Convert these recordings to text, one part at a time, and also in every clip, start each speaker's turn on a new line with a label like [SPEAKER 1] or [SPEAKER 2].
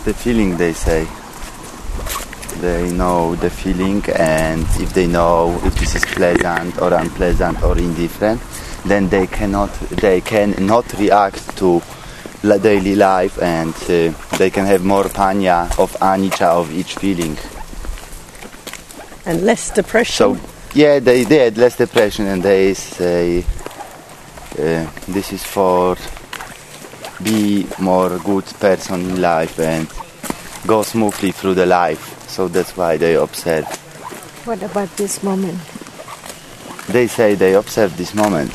[SPEAKER 1] the feeling, they say. They know the feeling, and if they know if this is pleasant or unpleasant or indifferent, then they cannot react to daily life, and they can have more panya of anicca of each feeling.
[SPEAKER 2] And less depression.
[SPEAKER 1] So yeah, they had less depression, and they say this is for be more good person in life and go smoothly through the life. So that's why they observe.
[SPEAKER 3] What about this moment?
[SPEAKER 1] They say they observe this moment.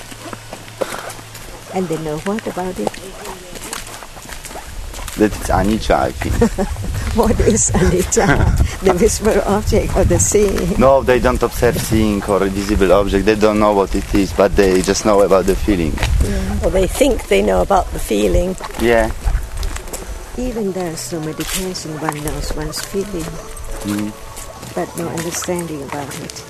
[SPEAKER 3] And they know what about it?
[SPEAKER 1] That it's anicca, I think.
[SPEAKER 3] What is anicca? The visible object or the seeing?
[SPEAKER 1] No, they don't observe seeing or a visible object. They don't know what it is, but they just know about the feeling.
[SPEAKER 3] Yeah.
[SPEAKER 2] Or they think they know about the feeling.
[SPEAKER 1] Yeah.
[SPEAKER 3] Even there's no meditation, one knows one's feeling, but no understanding about it.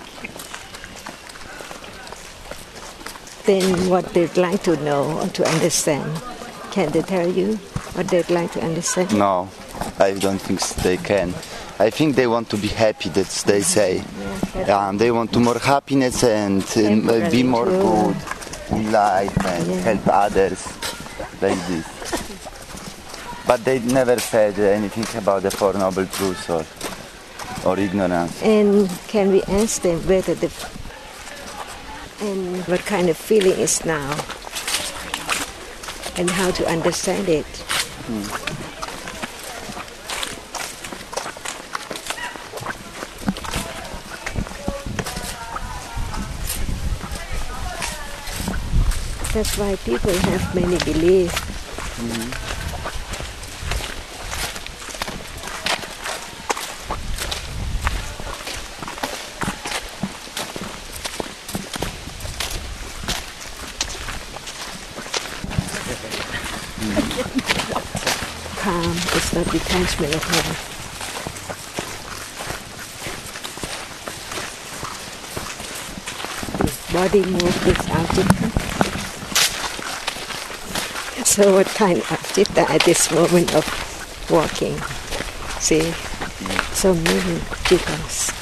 [SPEAKER 3] Then what they'd like to know or to understand, can they tell you what they'd like to understand?
[SPEAKER 1] No, I don't think they can. I think they want to be happy, that they say. They want to more happiness and be more good in life and help others, like this. But they never said anything about the Four Noble Truths or ignorance.
[SPEAKER 3] And can we ask them whether and what kind of feeling is now and how to understand it? That's why people have many beliefs. Calm is not detachment at all. Body moves without citta. So what kind of citta at this moment of walking? See, so many cittas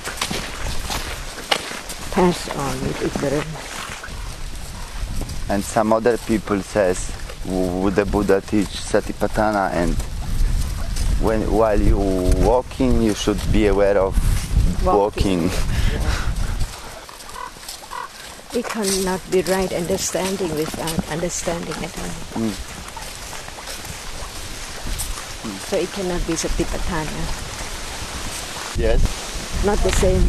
[SPEAKER 3] pass on with ignorance.
[SPEAKER 1] And some other people says, would the Buddha teach Satipatthana, and while you walking, you should be aware of walking.
[SPEAKER 3] It cannot be right understanding without understanding at all. So it cannot be Satipatthana.
[SPEAKER 1] Yes.
[SPEAKER 3] Not the same.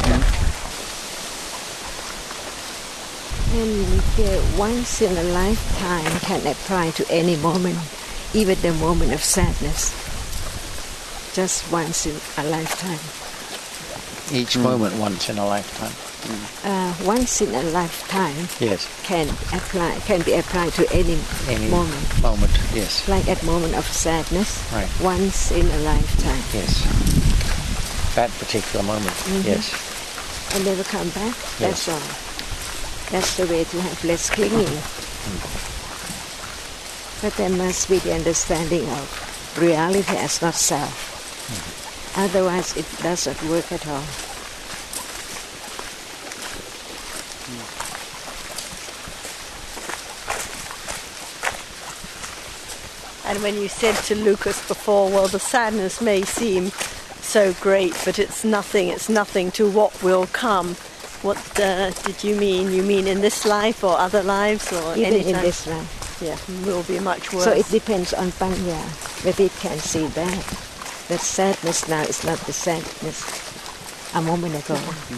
[SPEAKER 3] And once in a lifetime can apply to any moment, even the moment of sadness. Just once in a lifetime.
[SPEAKER 4] Each moment once in a lifetime.
[SPEAKER 3] Once in a lifetime can be applied to any moment.
[SPEAKER 4] Moment, yes.
[SPEAKER 3] Like at moment of sadness,
[SPEAKER 4] right.
[SPEAKER 3] Once in a lifetime.
[SPEAKER 4] Yes. That particular moment, yes.
[SPEAKER 3] And never come back, that's all. That's the way to have less clinging. But there must be the understanding of reality as not self. Otherwise it doesn't work at all.
[SPEAKER 2] And when you said to Lucas before, well, the sadness may seem so great, but it's nothing to what will come. What did you mean? You mean in this life or other lives or
[SPEAKER 3] even
[SPEAKER 2] anytime?
[SPEAKER 3] In this life?
[SPEAKER 2] Yeah, will be much worse.
[SPEAKER 3] So it depends on panya, whether it can see that sadness now is not the sadness a moment ago.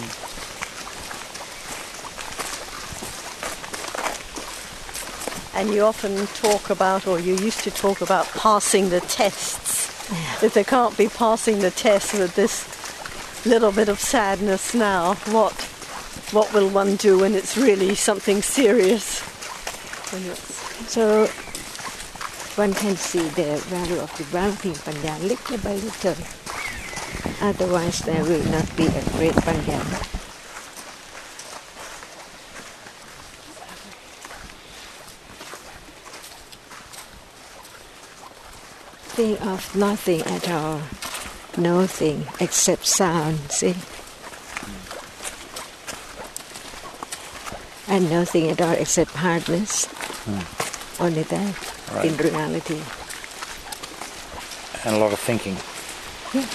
[SPEAKER 2] And you often talk about, or you used to talk about, passing the tests. If they can't be passing the test with this little bit of sadness now, what will one do when it's really something serious?
[SPEAKER 3] So one can see the value of developing panya little by little. Otherwise there will not be a great panya. think of nothing at all. Nothing except sound, see? And nothing at all except hardness. Only that,
[SPEAKER 4] Right.
[SPEAKER 3] in reality.
[SPEAKER 4] And a lot of thinking.
[SPEAKER 3] Yeah.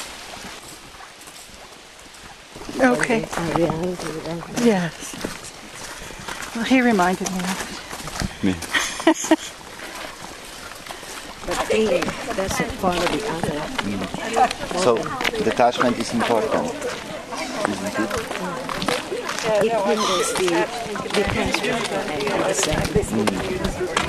[SPEAKER 2] Okay.
[SPEAKER 3] Our reality, right?
[SPEAKER 2] Yes. Well, he reminded me of it.
[SPEAKER 1] Me.
[SPEAKER 3] But thinking doesn't follow the other.
[SPEAKER 1] So detachment is important, isn't it?
[SPEAKER 3] It hinders the detachment and the sadness.